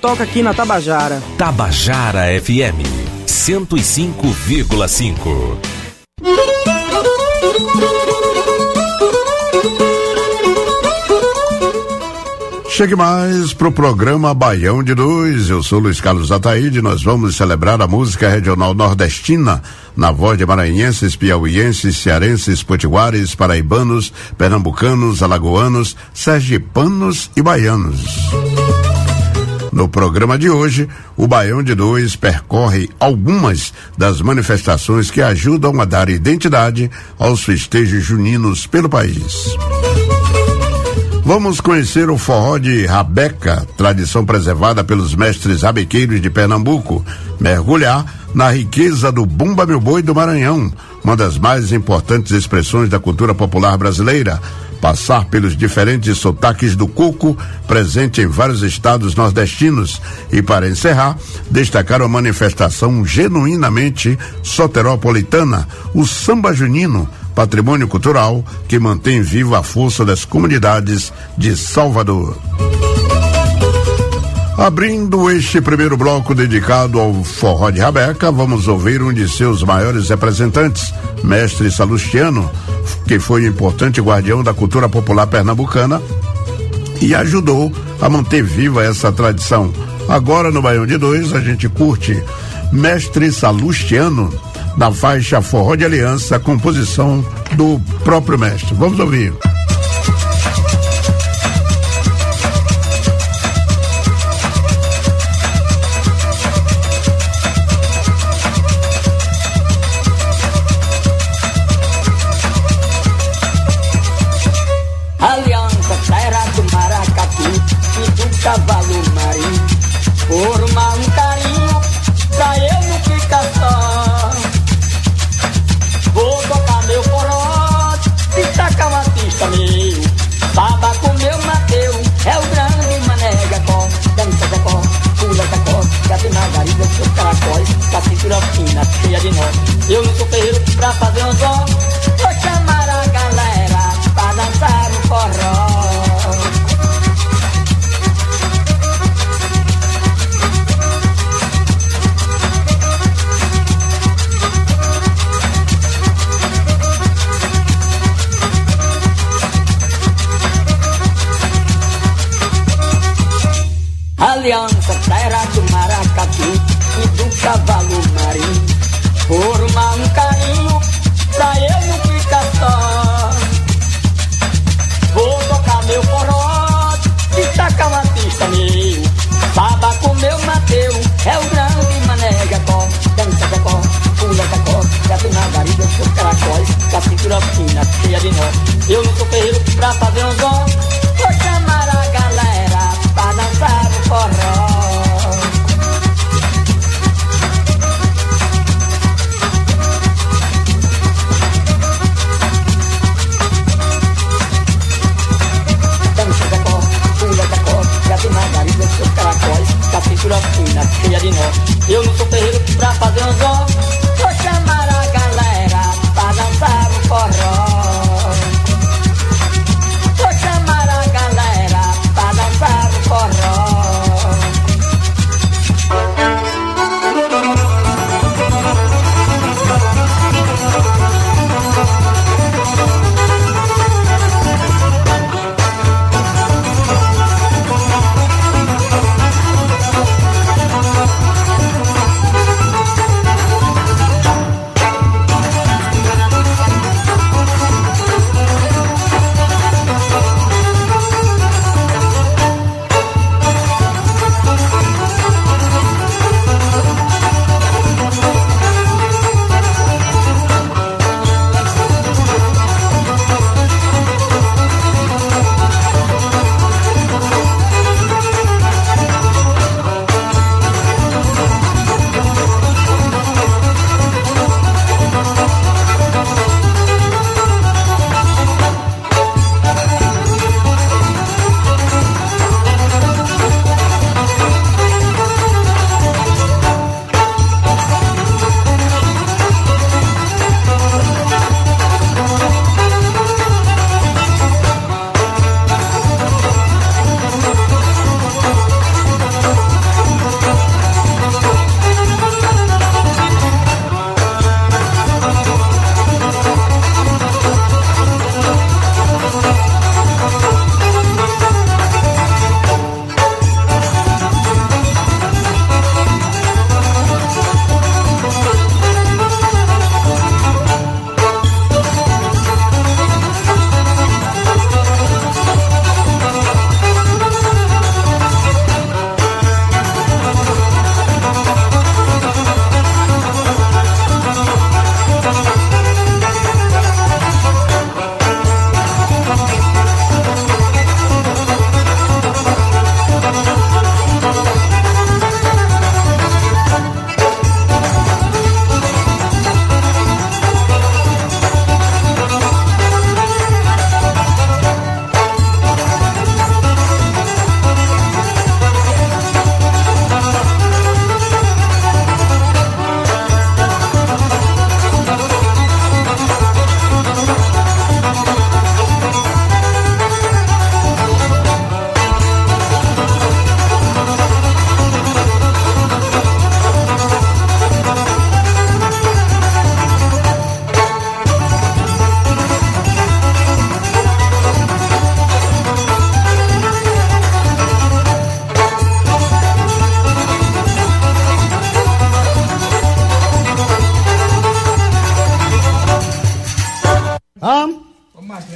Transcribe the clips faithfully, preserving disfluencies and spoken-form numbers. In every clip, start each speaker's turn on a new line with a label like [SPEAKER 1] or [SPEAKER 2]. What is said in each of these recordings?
[SPEAKER 1] toca aqui na Tabajara.
[SPEAKER 2] Tabajara F M cento e cinco vírgula cinco.
[SPEAKER 3] Chegue mais pro programa Baião de Dois. Eu sou Luiz Carlos Ataíde. Nós vamos celebrar a música regional nordestina na voz de maranhenses, piauienses, cearenses, potiguares, paraibanos, pernambucanos, alagoanos, sergipanos e baianos. No programa de hoje, o Baião de Dois percorre algumas das manifestações que ajudam a dar identidade aos festejos juninos pelo país. Vamos conhecer o forró de rabeca, tradição preservada pelos mestres rabequeiros de Pernambuco, mergulhar na riqueza do Bumba Meu Boi do Maranhão, uma das mais importantes expressões da cultura popular brasileira, passar pelos diferentes sotaques do coco, presente em vários estados nordestinos, e para encerrar, destacar uma manifestação genuinamente soteropolitana, o samba junino, patrimônio cultural que mantém viva a força das comunidades de Salvador. Abrindo este primeiro bloco dedicado ao forró de rabeca, vamos ouvir um de seus maiores representantes, mestre Salustiano, que foi um importante guardião da cultura popular pernambucana e ajudou a manter viva essa tradição. Agora no Baião de Dois a gente curte mestre Salustiano na faixa Forró de Aliança, composição do próprio mestre. Vamos ouvir.
[SPEAKER 4] Aliança, terra do maracatu e do cavalo marinho, formar um carinho pra eu não ficar só. Vou tocar meu forró e tacar uma pista meu, babaco meu Mateu, é o grande mané Jacó, dança Jacó, pula Jacó, gato margarida, seus caracóis, com a cintura fina, cheia de nó. Eu não sou ferreiro pra fazer um dó, vou chamar a galera pra dançar o forró. Aliança, terra do maracatu e do cavalo marinho, formar um carinho pra eu não ficar só. Vou tocar meu forró e tacar uma pista meu, babaco meu Mateu, é o grande mané Jacó, dança Jacó, pula Jacó, gato margarida, seus caracóis, com a cintura fina, cheia de nó. Eu não sou ferreiro pra fazer um dó, vou chamar a galera pra dançar o forró. Dança Jacó, pula Jacó, gato margarida, seus caracóis, com a cintura fina, cheia de nó. Eu não sou ferreiro pra fazer um dó, vou chamar a galera pra dançar o forró. Vou chamar a galera pra dançar o forró.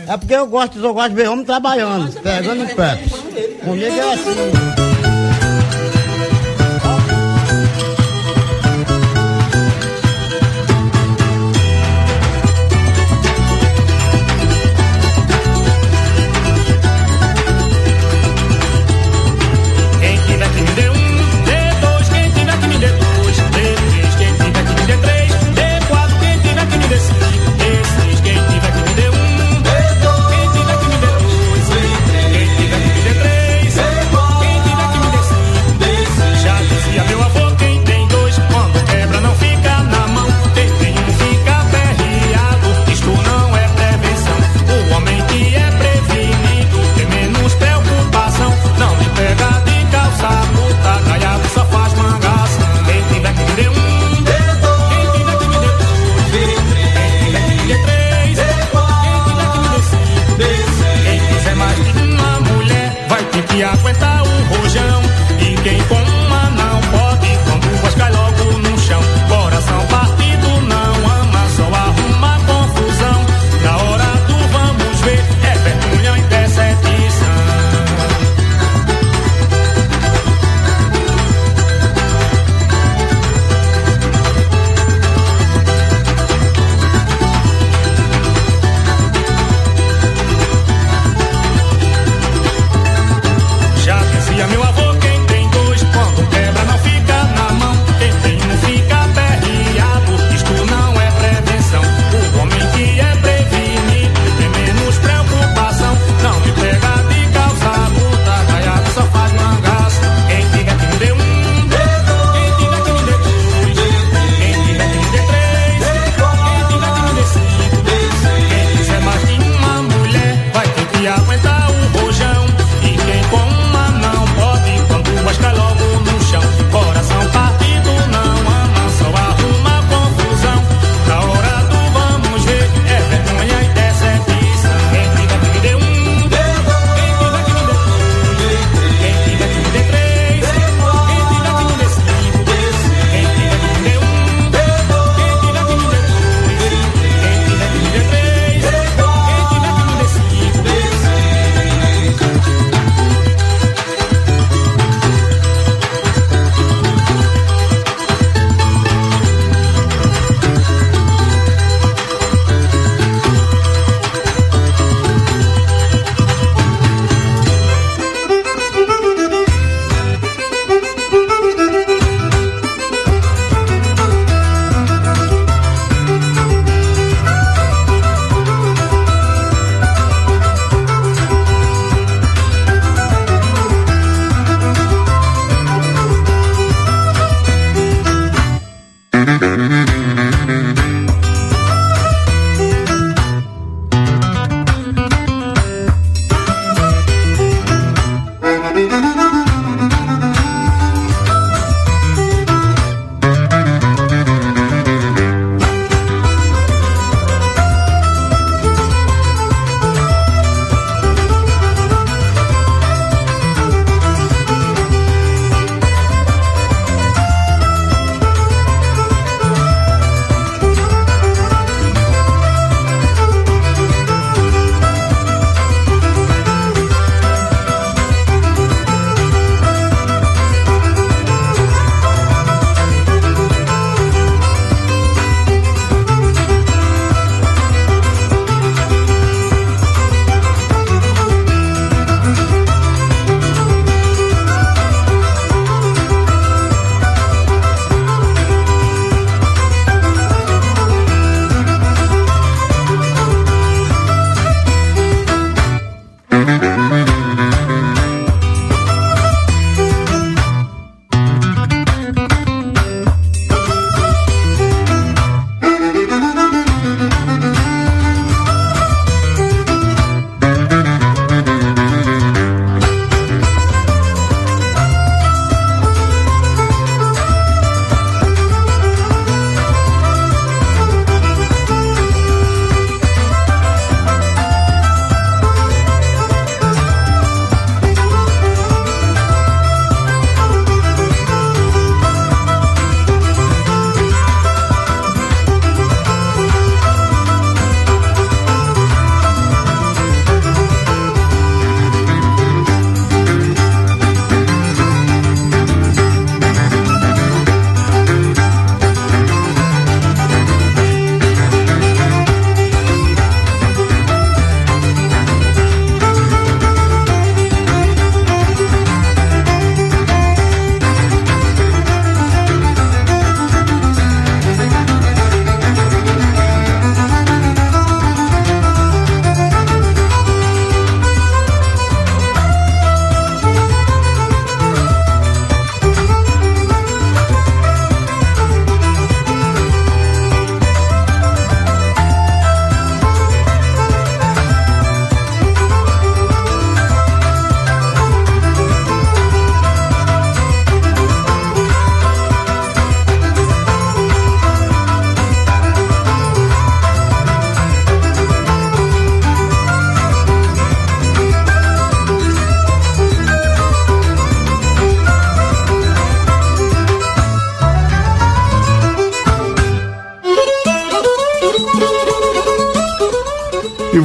[SPEAKER 1] É porque eu gosto, eu gosto de ver homem trabalhando, pegando em pé. Comigo é assim.
[SPEAKER 5] Quem tiver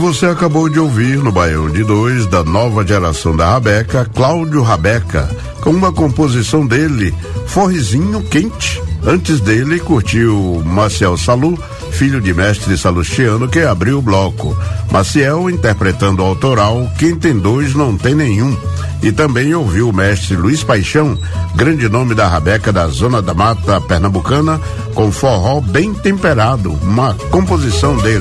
[SPEAKER 3] Você acabou de ouvir no Baião de Dois, da nova geração da Rabeca, Cláudio Rabeca, com uma composição dele, Forrezinho Quente. Antes dele, curtiu Maciel Salu, filho de mestre salustiano, que abriu o bloco. Maciel interpretando o autoral Quem Tem Dois Não Tem Nenhum. E também ouviu o mestre Luiz Paixão, grande nome da Rabeca da Zona da Mata Pernambucana, com forró bem temperado, uma composição dele.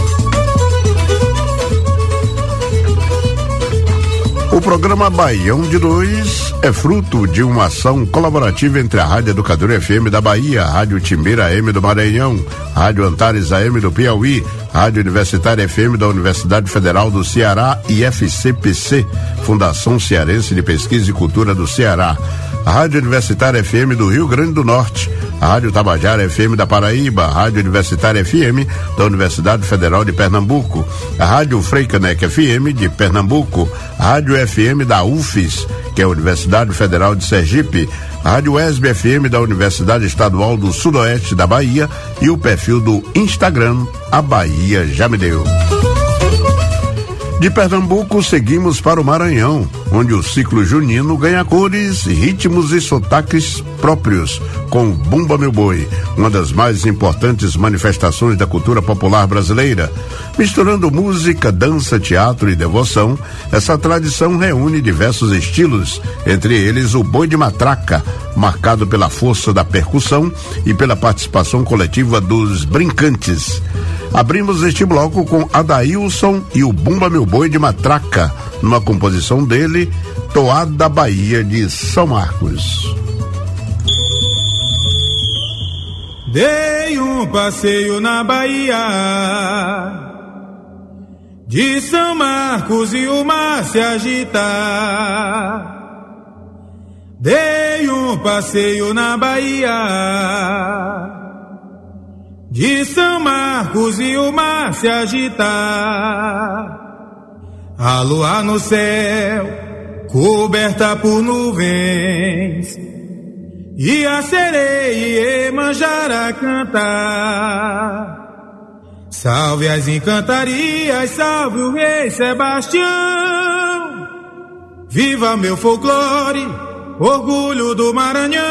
[SPEAKER 3] O programa Baião de Dois é fruto de uma ação colaborativa entre a Rádio Educadora F M da Bahia, a Rádio Timbeira A M do Maranhão, a Rádio Antares A M do Piauí, a Rádio Universitária F M da Universidade Federal do Ceará e F C P C, Fundação Cearense de Pesquisa e Cultura do Ceará, a Rádio Universitária F M do Rio Grande do Norte, a Rádio Tabajara F M da Paraíba, a Rádio Universitária F M da Universidade Federal de Pernambuco, a Rádio Freicaneca F M de Pernambuco, a Rádio F M da U F S, que é a Universidade Federal de Sergipe, a Rádio U E S B F M da Universidade Estadual do Sudoeste da Bahia e o perfil do Instagram, A Bahia Já Me Deu. De Pernambuco, seguimos para o Maranhão, onde o ciclo junino ganha cores, ritmos e sotaques próprios, com o Bumba Meu Boi, uma das mais importantes manifestações da cultura popular brasileira. Misturando música, dança, teatro e devoção, essa tradição reúne diversos estilos, entre eles o boi de matraca, marcado pela força da percussão e pela participação coletiva dos brincantes. Abrimos este bloco com Adailson e o Bumba Meu Boi de Matraca, numa composição dele, Toada Bahia de São Marcos.
[SPEAKER 5] Dei um passeio na Bahia de São Marcos e o mar se agita. Dei um passeio na Bahia de São Marcos e o mar se agita. A lua no céu, coberta por nuvens, e a sereia Iemanjara canta. Salve as encantarias, salve o rei Sebastião. Viva meu folclore, orgulho do Maranhão.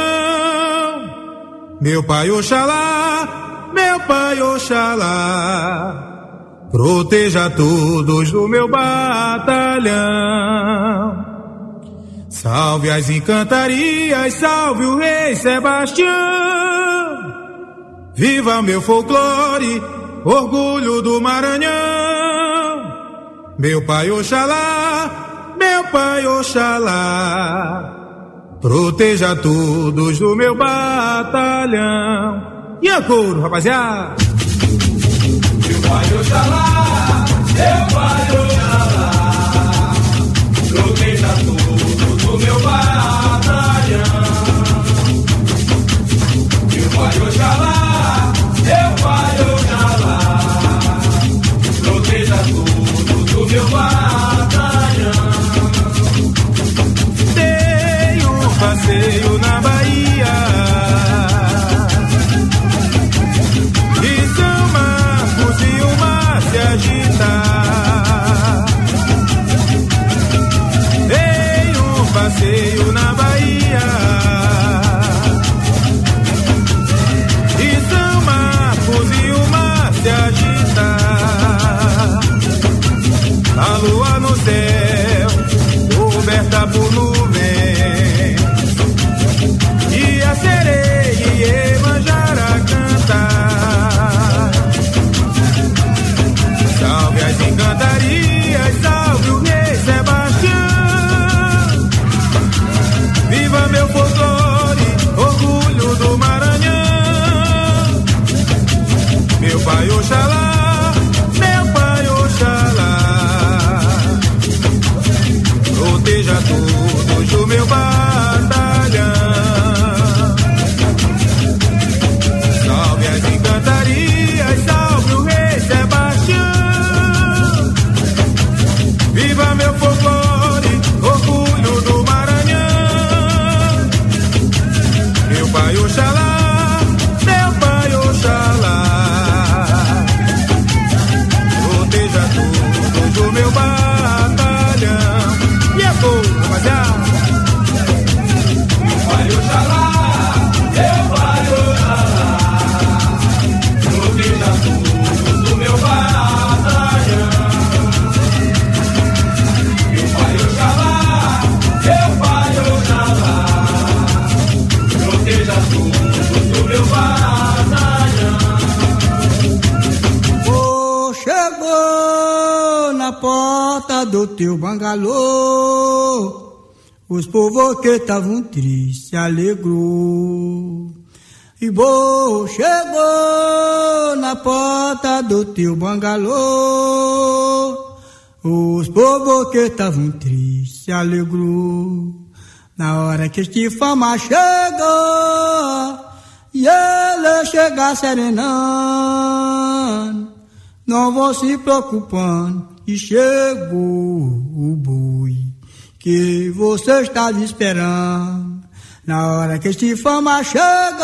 [SPEAKER 5] Meu pai Oxalá, meu pai Oxalá, proteja todos do meu batalhão. Salve as encantarias, salve o rei Sebastião. Viva meu folclore, orgulho do Maranhão. Meu pai Oxalá, meu pai Oxalá, proteja todos do meu batalhão. E a coro, rapaziada. Meu pai Oxalá, meu pai Oxalá, proteja todos do meu batalhão. Meu pai Oxalá, meu pai Oxalá, proteja todos do meu batalhão. Dei um passeio na Bahia de São Marcos e o mar se agita. Dei um passeio na Bahia
[SPEAKER 6] porta do teu bangalô, os povos que estavam tristes se alegrou. E Bo chegou na porta do teu bangalô, os povos que estavam tristes se alegrou. Na hora que este fama chegou, e ele chega serenando, não vão se preocupando, e chegou o boi que você estava esperando. Na hora que este fama chegou,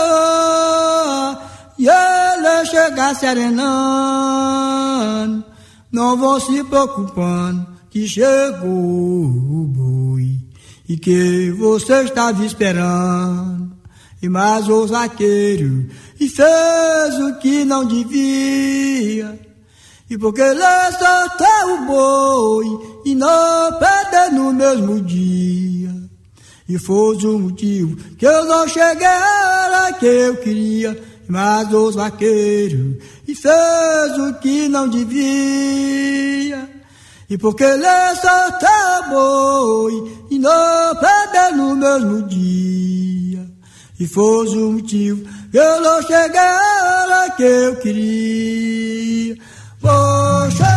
[SPEAKER 6] e ele chega serenando, não vão se preocupando, que chegou o boi e que você estava esperando. E mais o zaqueiro e fez o que não devia, e porque ele soltou o boi e não perdeu no mesmo dia. E foi o motivo que eu não cheguei a hora que eu queria. Mas o vaqueiro e fez o que não devia, e porque ele soltou o boi e não perdeu no mesmo dia. E foi o motivo que eu não cheguei a hora que eu queria. Poxa,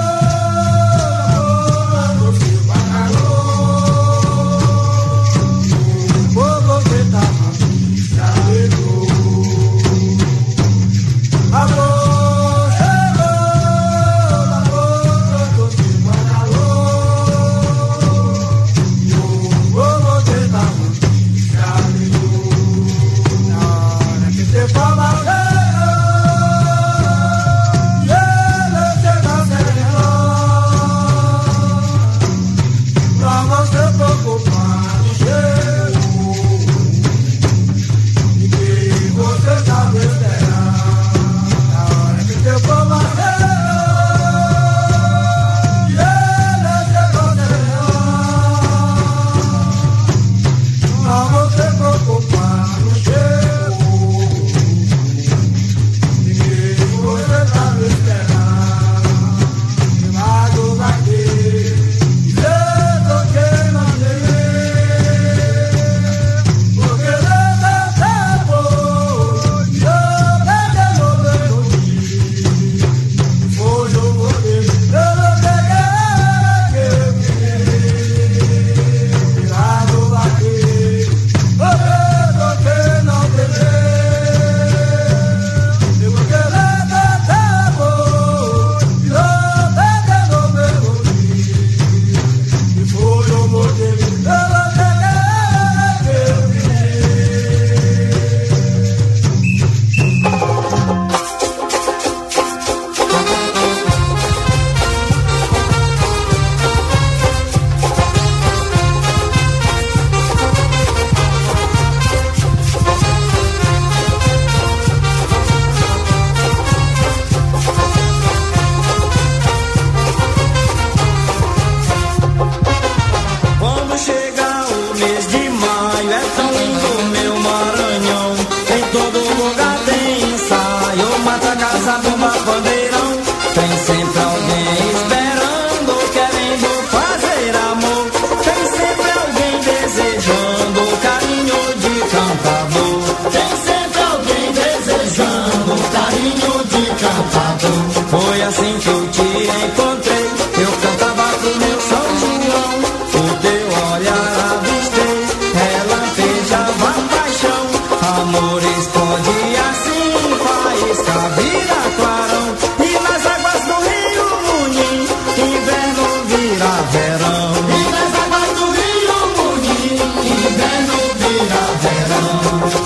[SPEAKER 7] foi assim que eu te encontrei. Eu cantava pro meu São João, o teu olhar avistei, relampejava paixão. Amor explode assim, faísca vira clarão, e nas águas do rio Munim, inverno vira verão. E nas águas do rio Munim, inverno vira verão.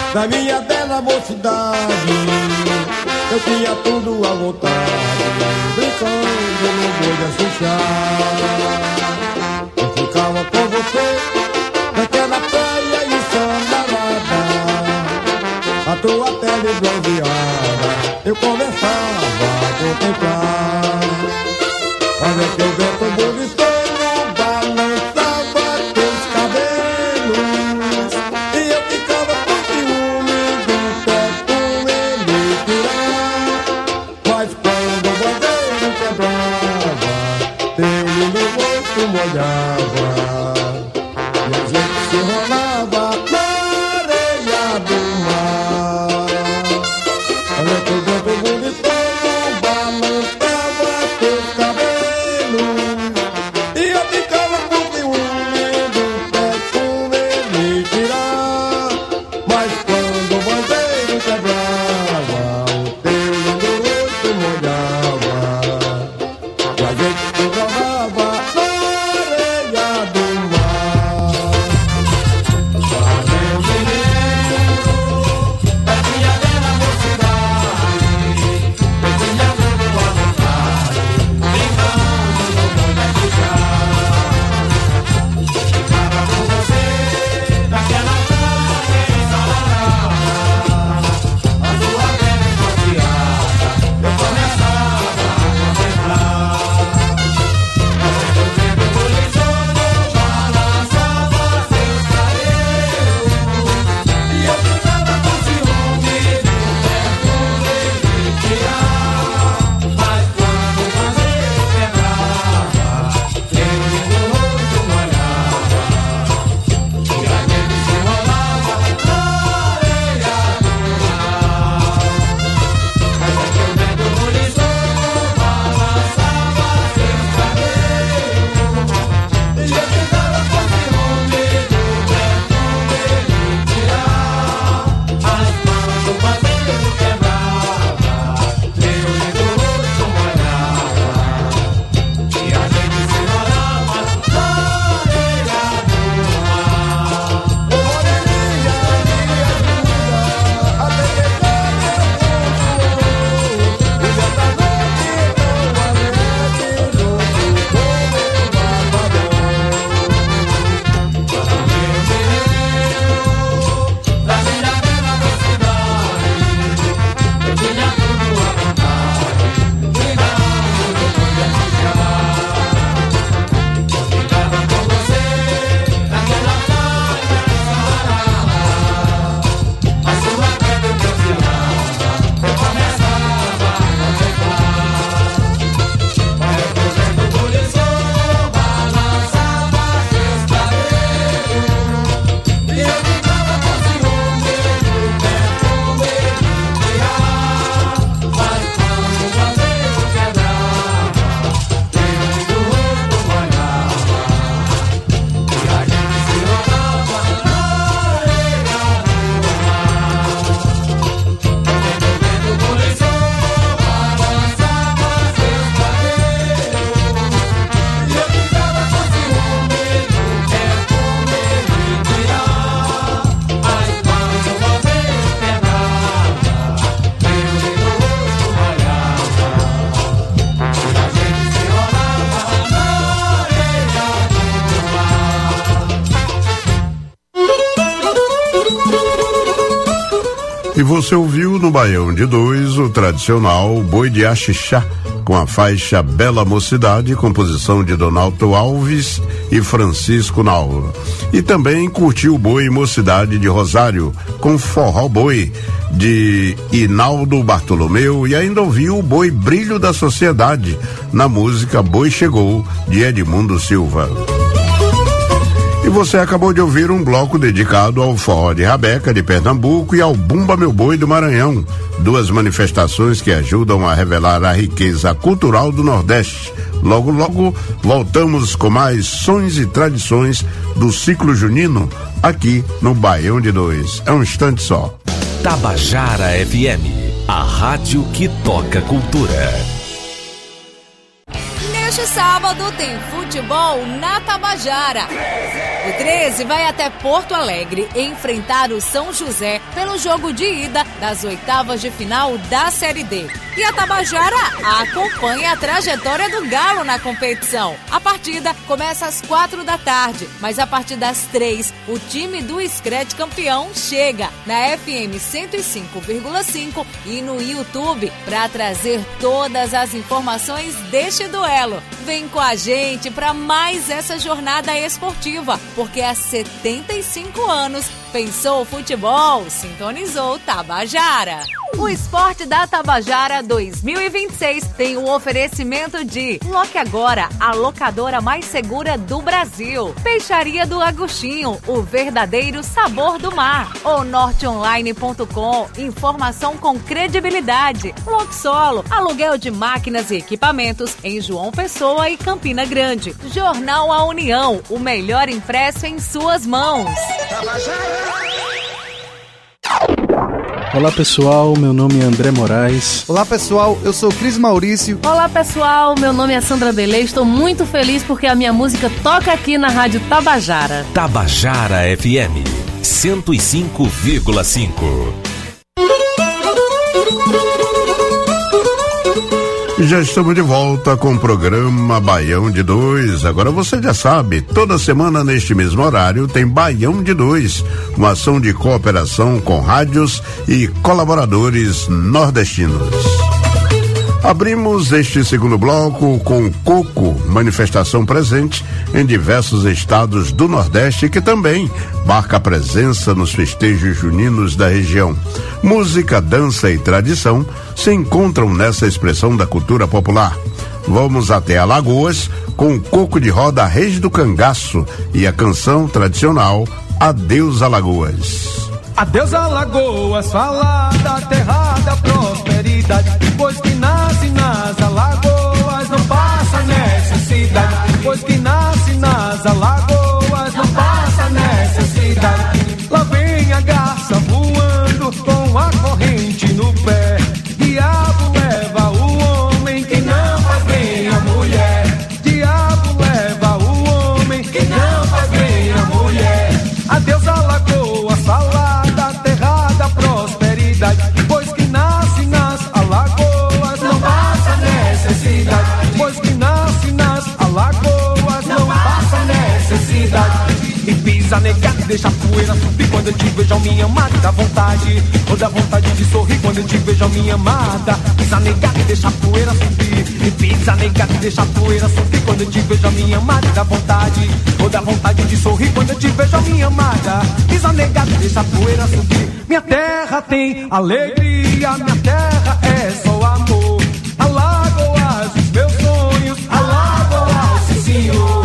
[SPEAKER 8] Na minha bela mocidade, eu tinha tudo à vontade, brincando no boi de assustar. Eu ficava com você naquela praia ensolarada, a tua pele bronzeada, eu começava a contemplar. Olha que o vento buliçando balançava teus cabelos, e eu ficava com ciúme do perfume me tirar. Mas quando o bandeiro quebrava, teu lindo rosto molhava, e a gente se rolava na areia do mar. Olha que o vento buliçando balançava teus cabelos, e eu ficava com ciúme do perfume me tirar. Mas quando o bandeiro quebrava, o teu lindo rosto molhava, e a gente se rolava na areia do mar. Meu menino, da minha bela mocidade, eu tinha tudo à vontade, brincando no bom da ficava com você naquela praia ensolarada, a sua pele bronzeada, eu começava a contemplar. Mas o vento buliçando balançava seus cabelos, e eu ficava com ciúme do perfume me tirar. Mas quando o bandeiro quebrava, teu lindo rosto molhava, e a gente se rolava na areia do mar. Mas é que o vento buliçando balançava seus cabelos, e eu ficava com ciúme do perfume me tirar. Mas quando o bandeiro quebrava, teu lindo rosto molhava, e a gente se rolava na areia do mar. Ô moreninha, me ajuda a pegar meu corpo, e dessa noite tão alegre, junto com meu babadão. Meu menino, da minha bela mocidade, eu tinha tudo à vontade, brincando no boi de assustar. Eu ficava com você naquela praia ensolarada, a sua pele bronzeada, eu começava a contemplar. Olha que o vento buliçou balançava seus cabelos, e eu ficava com ciúme do perfume me tirar. Mas quando o bandeiro quebrava, teu lindo rosto molhava, e a gente se rolava na areia do mar. Olha que o vento buliçou balançava seus cabelos, e eu ficava com ciúme do perfume me tirar. Mas quando o bandeiro quebrava, teu lindo rosto molhava, e a gente se rolava na areia do mar.
[SPEAKER 3] E você ouviu no Baião de Dois o tradicional Boi de Axixá, com a faixa Bela Mocidade, composição de Donaldo Alves e Francisco Nauro. E também curtiu o Boi Mocidade de Rosário, com Forró Boi, de Inaldo Bartolomeu, e ainda ouviu o Boi Brilho da Sociedade, na música Boi Chegou, de Edmundo Silva. E você acabou de ouvir um bloco dedicado ao Forró de Rabeca de Pernambuco e ao Bumba Meu Boi do Maranhão, duas manifestações que ajudam a revelar a riqueza cultural do Nordeste. Logo, logo, voltamos com mais sons e tradições do ciclo junino, aqui no Baião de Dois. É um instante só.
[SPEAKER 2] Tabajara F M, a rádio que toca cultura.
[SPEAKER 9] Neste sábado tem futebol na Tabajara. O treze vai até Porto Alegre enfrentar o São José pelo jogo de ida das oitavas de final da Série D. E a Tabajara acompanha a trajetória do Galo na competição. A partida começa às quatro da tarde, mas a partir das três, o time do Scred campeão chega na F M cento e cinco vírgula cinco e no YouTube para trazer todas as informações deste duelo. Vem com a gente para mais essa jornada esportiva, porque há setenta e cinco anos pensou futebol, sintonizou Tabajara. O Esporte da Tabajara dois mil e vinte e seis tem um oferecimento de Loque Agora, a locadora mais segura do Brasil. Peixaria do Agostinho, o verdadeiro sabor do mar. O norte online ponto com, informação com credibilidade. Loxolo, aluguel de máquinas e equipamentos em João Pessoa e Campina Grande. Jornal A União, o melhor impresso em suas mãos.
[SPEAKER 10] Olá pessoal, meu nome é André Moraes.
[SPEAKER 11] Olá pessoal, eu sou Cris Maurício.
[SPEAKER 12] Olá pessoal, meu nome é Sandra Belê. Estou muito feliz porque a minha música toca aqui na Rádio Tabajara.
[SPEAKER 2] Tabajara F M cento e cinco vírgula cinco.
[SPEAKER 3] Já estamos de volta com o programa Baião de Dois. Agora você já sabe, toda semana neste mesmo horário tem Baião de Dois, uma ação de cooperação com rádios e colaboradores nordestinos. Abrimos este segundo bloco com o Coco, manifestação presente em diversos estados do Nordeste que também marca a presença nos festejos juninos da região. Música, dança e tradição se encontram nessa expressão da cultura popular. Vamos até Alagoas com o Coco de Roda Reis do Cangaço e a canção tradicional Adeus Alagoas.
[SPEAKER 13] Adeus Alagoas, falada, terra da prosperidade, pois que nasce nas Alagoas não passa necessidade, pois que nasce nas Alagoas não passa necessidade. Lá vem a garça voando com a corrente no pé, diabo leva o homem que não faz bem a mulher, diabo leva o homem que não faz bem a mulher. Adeus Alagoas, falada, terra da prosperidade, pois que nasce nas Alagoas não passa necessidade, pois que nasce nas Alagoas não passa necessidade. E pisa negado, deixa a poeira subir quando eu te vejo, a minha amada, dá vontade, ou dá vontade de sorrir quando eu te vejo, a minha amada. Pisa negado, deixa a poeira subir, e pisa negado, deixa a poeira subir quando eu te vejo, a minha amada, dá vontade, ou dá vontade de sorrir quando eu te vejo, a minha amada. Pisa negado, deixa a poeira subir. Minha terra tem alegria, minha terra é só amor. Alagoas, os meus sonhos, Alagoas, sim senhor.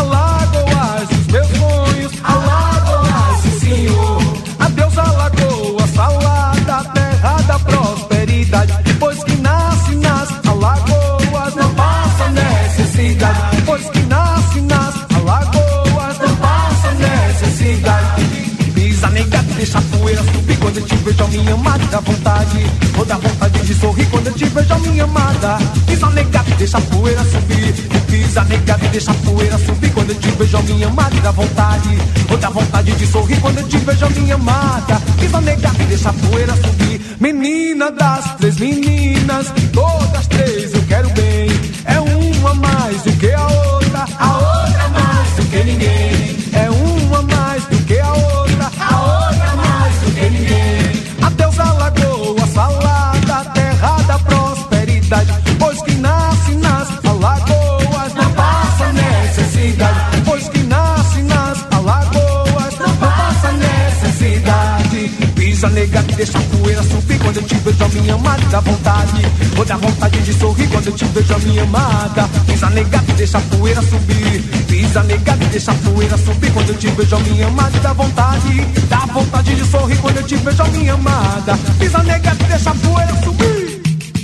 [SPEAKER 13] Alagoas, os meus sonhos, Alagoas, sim senhor. Adeus Alagoas, falada, terra da prosperidade, pois que nasce nas Alagoas não passa necessidade, pois que nasce nas Alagoas não passa necessidade. Pisa negado, deixa a poeira subir quando eu te vejo, a minha amada, dá vontade, ou dá vontade de sorrir quando eu te vejo, a minha amada. Pisa negado, deixa a poeira subir, pisa negado, deixa a poeira subir quando eu te vejo, a minha amada, dá vontade, ou dá vontade de sorrir quando eu te vejo, a minha amada. Pisa negado, deixa a poeira subir. Menina das três meninas, todas três eu quero bem, é uma mais do que a outra, a outra mais do que ninguém, é uma mais do que a outra, a outra mais do que ninguém. Adeus Alagoas, falada, terra da prosperidade, pois que nasce nas Alagoas não passa necessidade, pois que nasce nas Alagoas não passa necessidade. Pisa negado, deixa a poeira subir quando eu te vejo, a minha amada, dá vontade, ou dá vontade de sorrir quando eu te vejo, a minha amada. Pisa negado, deixa a poeira subir, pisa negado, deixa a poeira subir quando eu te vejo, a minha amada, dá vontade, dá vontade de sorrir quando eu te vejo, a minha amada. Pisa negado, deixa a poeira subir.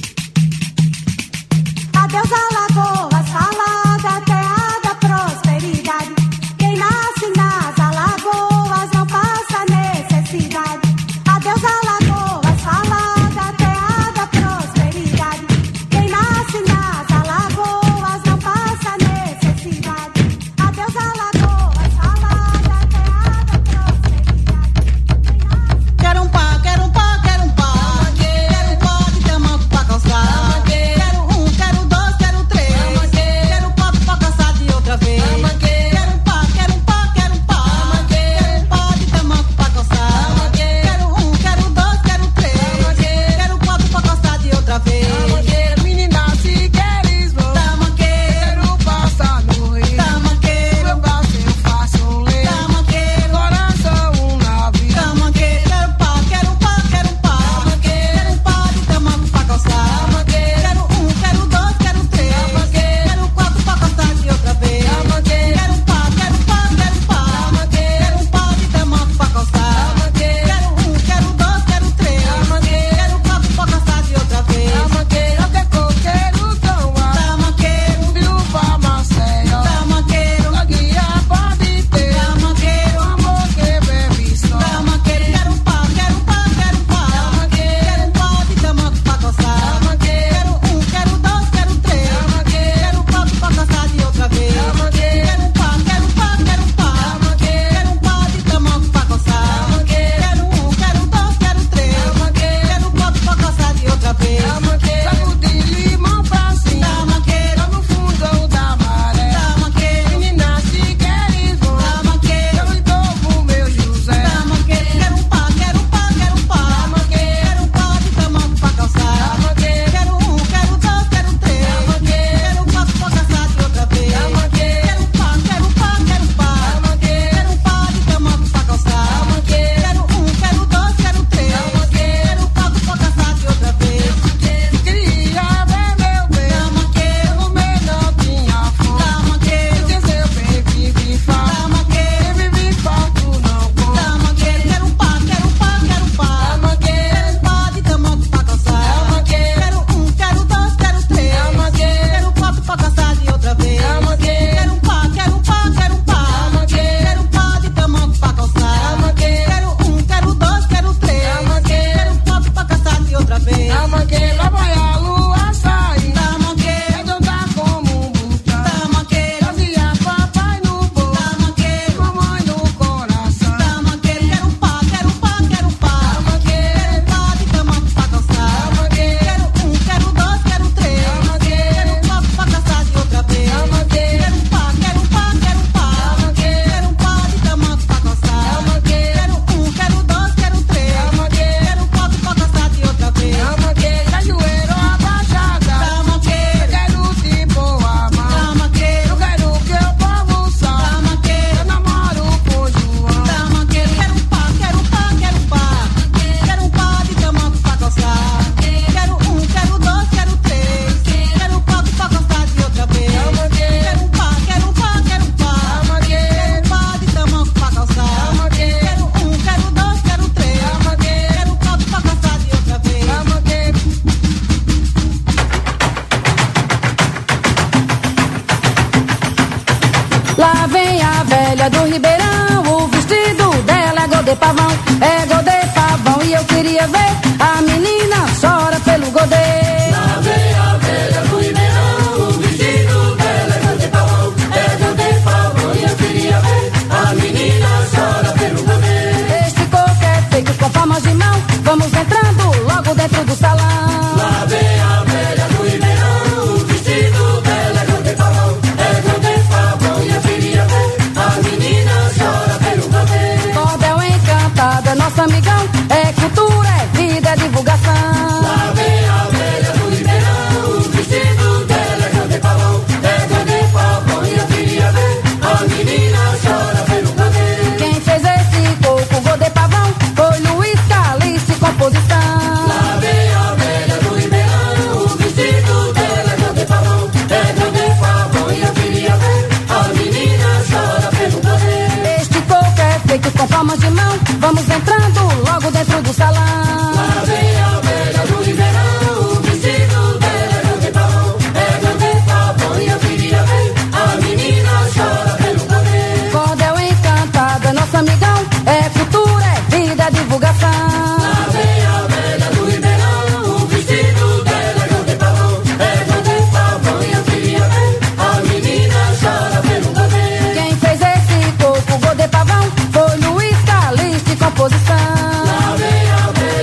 [SPEAKER 14] Adeus Alagoas, falada, terra da prosperidade, quem nasce nas Alagoas não passa necessidade. Adeus Alagoas, falada, terra da prosperidade, quem nasce nas Alagoas não passa
[SPEAKER 15] velha do Ribeirão, o vestido dela é godê pavão, é godê pavão. E eu queria ver a menina chora pelo godê.
[SPEAKER 8] Lá vem a velha do Ribeirão, o vestido dela é godê pavão, é godê pavão. E eu queria ver a menina chora pelo godê.
[SPEAKER 15] Este coco é feito com palmas de mão, vamos entrando logo dentro do salão.
[SPEAKER 8] Lá vem a velha do Ribeirão, o vestido dela é godê pavão, é godê pavão. E eu queria ver a menina chora pelo godê.
[SPEAKER 15] Cordel encantado é nosso amigão, é cultura, é vida, é divulgação.
[SPEAKER 8] Lá vem a velha do Ribeirão, o vestido dela é godê pavão, é godê pavão. E eu queria ver a menina chora pelo godê.
[SPEAKER 15] Quem fez esse coco godê pavão foi Luiz Calice, composição.
[SPEAKER 8] Lá vem a velha do Ribeirão, o vestido dela é godê pavão, é godê pavão. E eu queria ver a menina chora pelo godê.
[SPEAKER 15] Este coco é feito com palmas de mão, vamos entrando logo dentro do salão.
[SPEAKER 8] Lá vem a velha do Ribeirão, o vestido dela é godê pavão, é godê pavão. E eu queria ver a menina chora pelo godê.
[SPEAKER 15] Cordel encantado é nosso amigão, é cultura, é vida, é divulgação.
[SPEAKER 8] Lá vem a velha do Ribeirão, o vestido dela é godê pavão, é godê pavão. E eu queria ver a menina chora pelo godê.
[SPEAKER 15] Quem fez esse coco godê pavão foi Luiz Calice, composição.
[SPEAKER 8] Lá vem a velha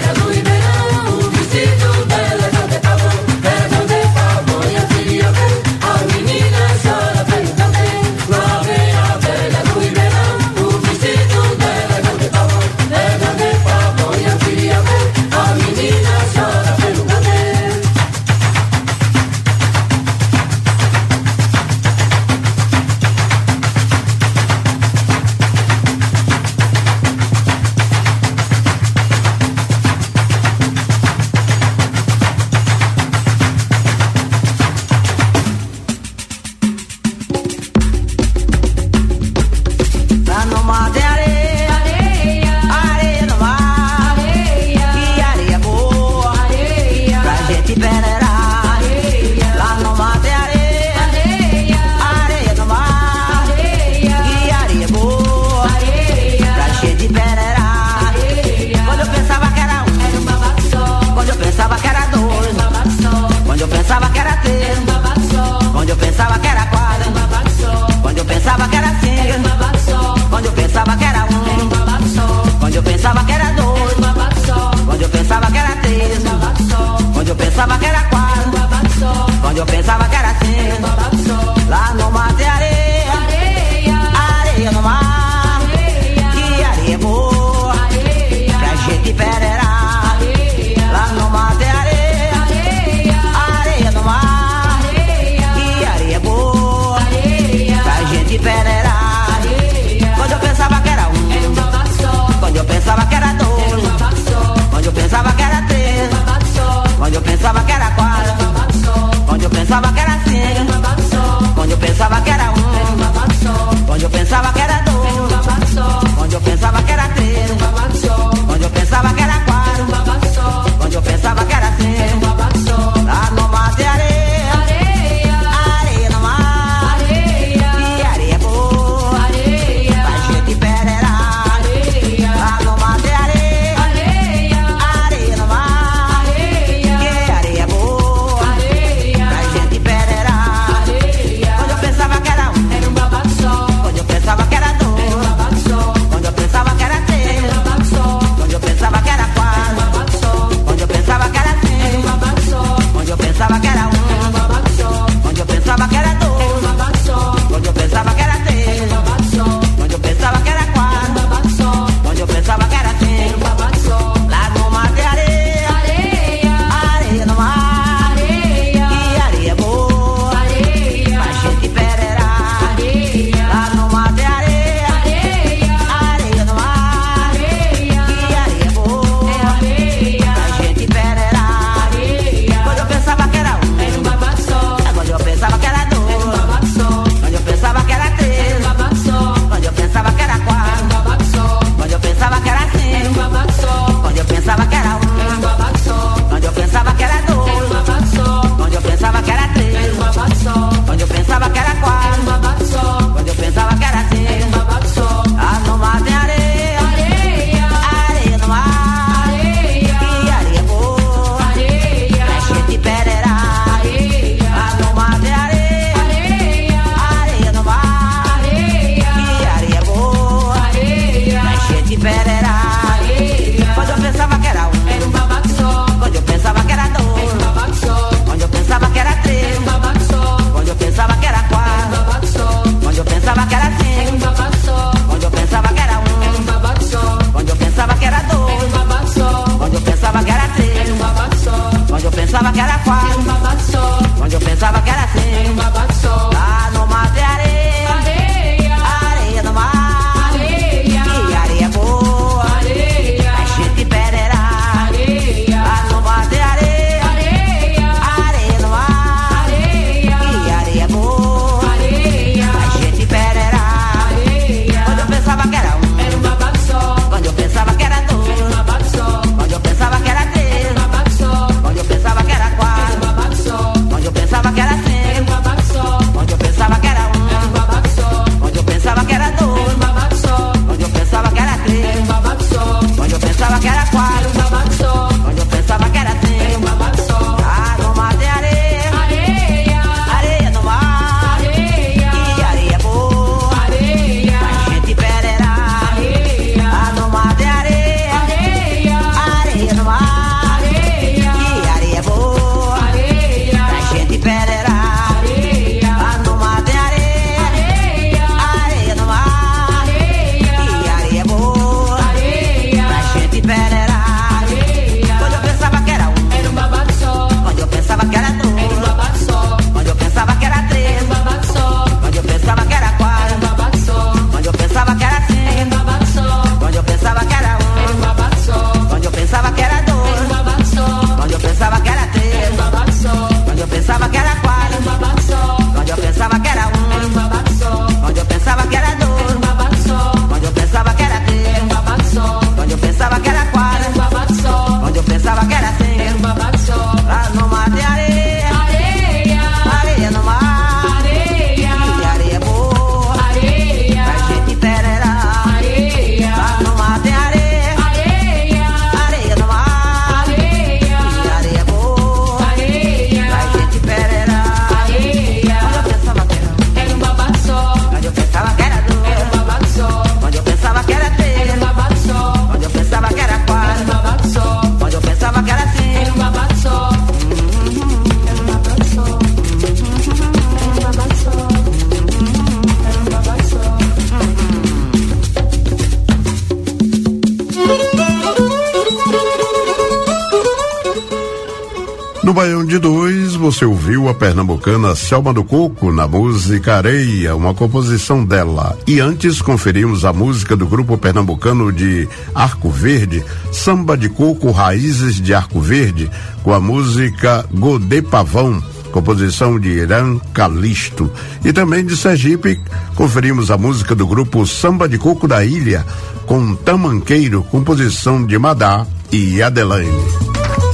[SPEAKER 3] No Baião de Dois, você ouviu a pernambucana Selma do Coco na música Areia, uma composição dela. E antes conferimos a música do grupo pernambucano de Arco Verde, Samba de Coco Raízes de Arco Verde, com a música Godê Pavão, composição de Irã Calixto. E também de Sergipe, conferimos a música do grupo Samba de Coco da Ilha, com Tamanqueiro, composição de Madá e Adelaine.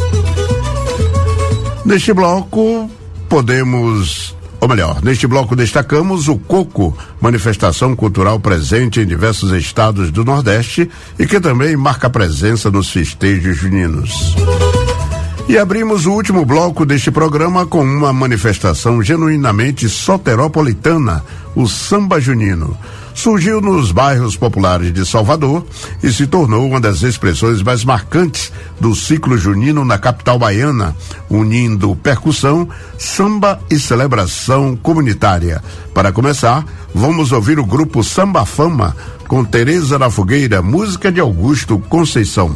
[SPEAKER 3] Neste bloco, podemos, ou melhor, neste bloco destacamos o Coco, manifestação cultural presente em diversos estados do Nordeste e que também marca presença nos festejos juninos. E abrimos o último bloco deste programa com uma manifestação genuinamente soteropolitana, o Samba Junino. Surgiu nos bairros populares de Salvador e se tornou uma das expressões mais marcantes do ciclo junino na capital baiana, unindo percussão, samba e celebração comunitária. Para começar, vamos ouvir o grupo Samba Fama com Tereza da Fogueira, música de Augusto Conceição.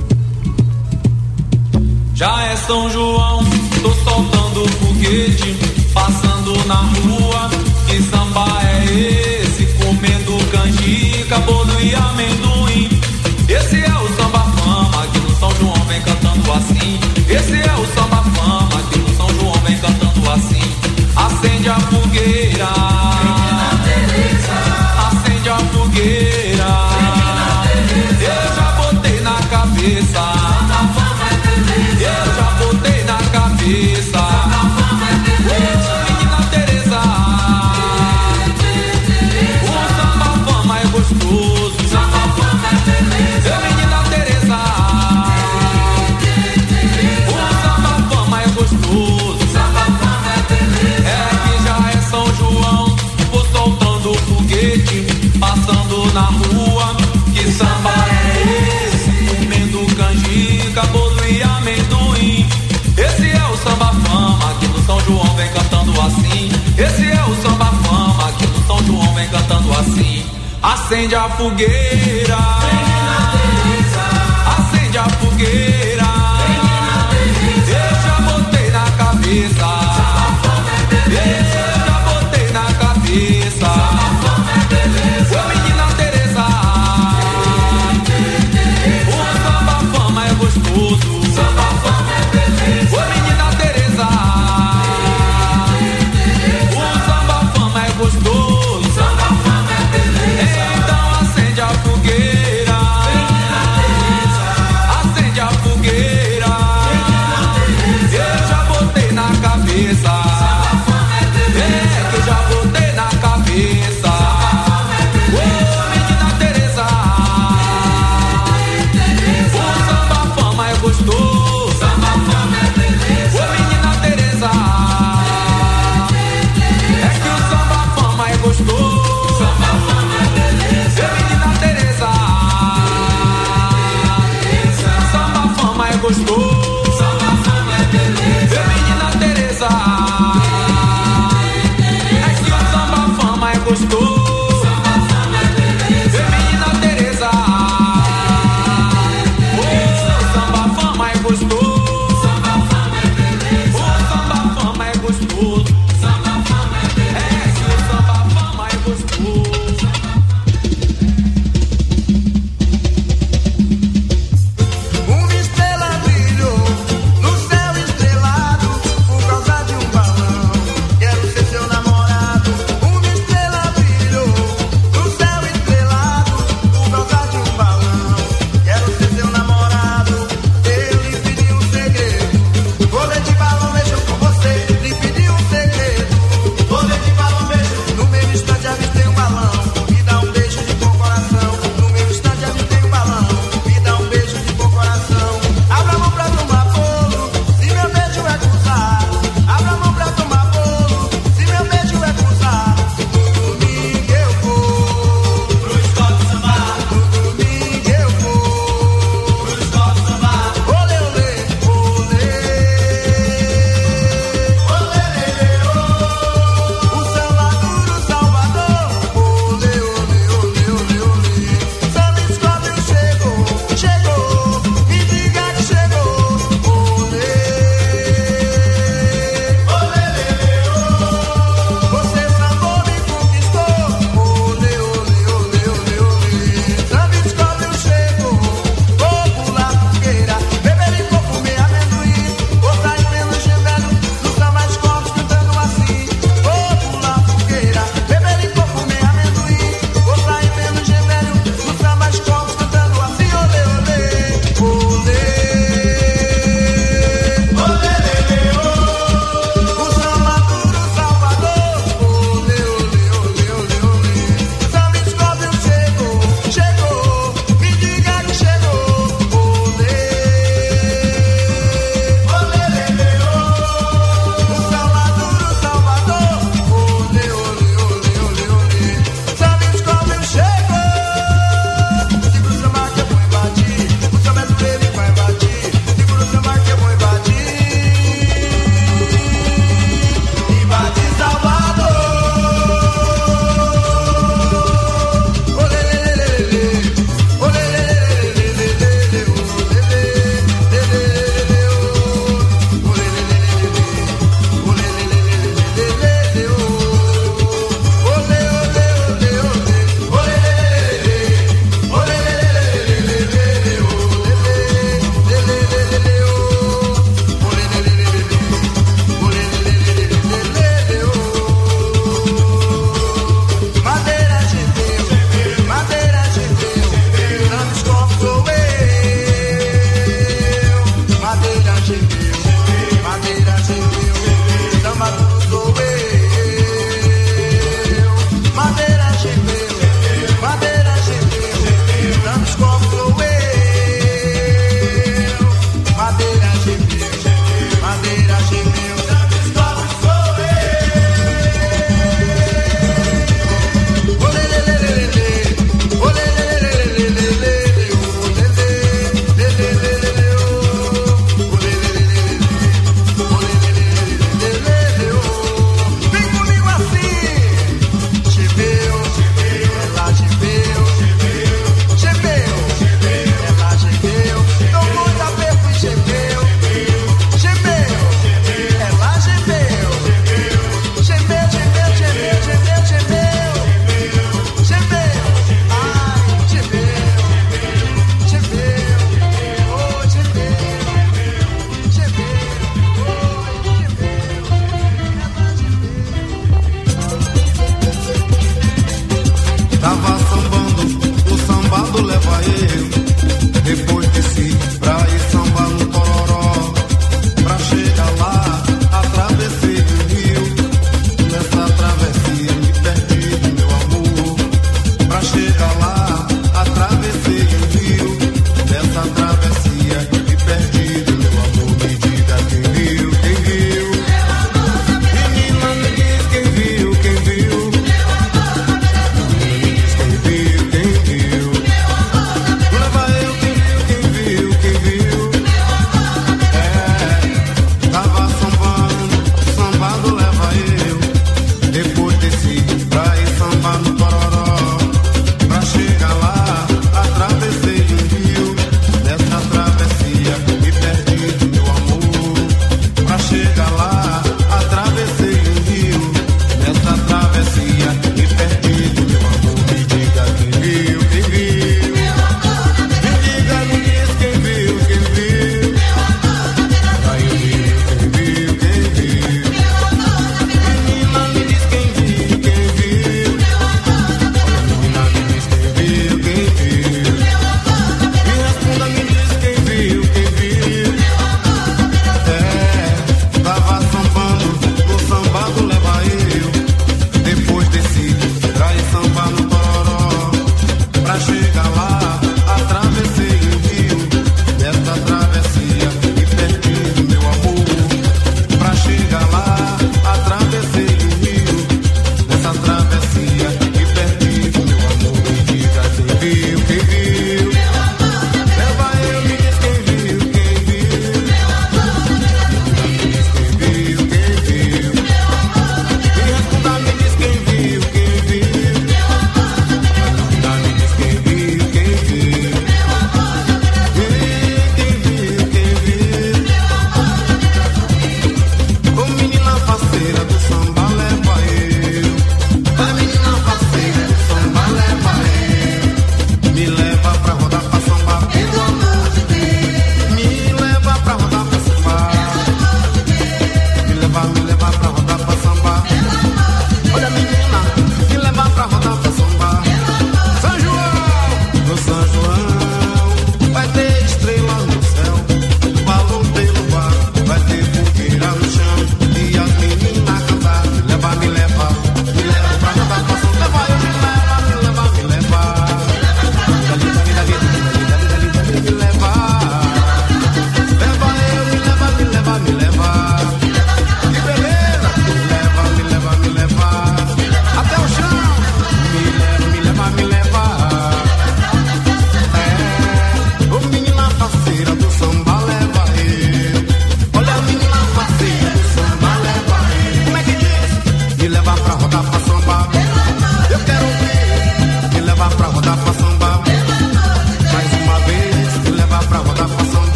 [SPEAKER 13] Já é São João, tô soltando foguete, passando na rua, que samba é esse? Comendo canjica, bolo e amendoim. Esse é o Samba Fama, que no São João vem cantando assim. Esse é o Samba Fama, que no São João vem cantando assim. Acende a fogueira, acende a fogueira, eu já botei na cabeça. Eu já botei na cabeça. Menina Tereza, o Samba Fama é gostoso. Menina Tereza, o Samba Fama é gostoso. É que já é São João, vou soltando foguete, passando na rua. Que samba é esse? Comendo canjica, bolo e amendoim. Esse é o Samba Fama, que no São João vem cantando assim. Esse é o Samba Fama, que no São João vem cantando assim. Acende a fogueira, acende a fogueira, eu já botei na cabeça, eu já botei na cabeça. Ô menina Tereza, o Samba Fama é gostoso. Ô menina Tereza, o Samba Fama é gostoso. Então acende a fogueira.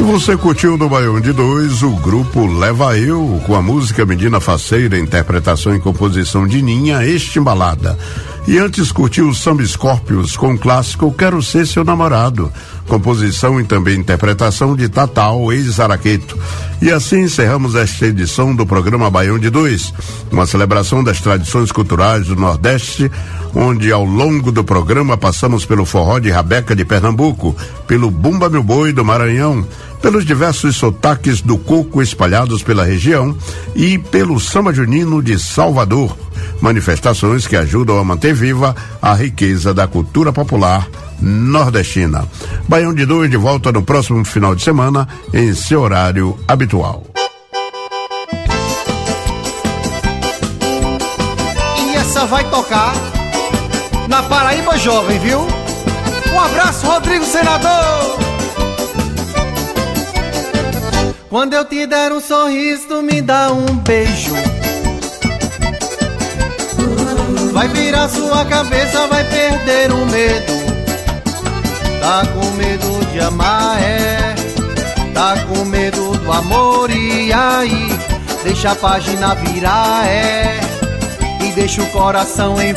[SPEAKER 3] Você curtiu no Baião de Dois o grupo Leva Eu, com a música Menina Faceira, interpretação e composição de Ninha Estimbalada. E antes curtiu o Samba Scorpions com o clássico Quero Ser Seu Namorado, composição e também interpretação de Tatal, ex-Araqueto. E assim encerramos esta edição do programa Baião de Dois, uma celebração das tradições culturais do Nordeste, onde ao longo do programa passamos pelo forró de Rabeca de Pernambuco, pelo Bumba Meu Boi do Maranhão, pelos diversos sotaques do coco espalhados pela região e pelo samba junino de Salvador, manifestações que ajudam a manter viva a riqueza da cultura popular nordestina. Baião de Dois de volta no próximo final de semana em seu horário habitual.
[SPEAKER 11] E essa vai tocar na Paraíba Jovem, viu? Um abraço, Rodrigo Senador! Quando eu te der um sorriso, tu me dá um beijo. Vai virar sua cabeça, vai perder o medo. Tá com medo de amar, é. Tá com medo do amor, e aí? Deixa a página virar, é. E deixa o coração em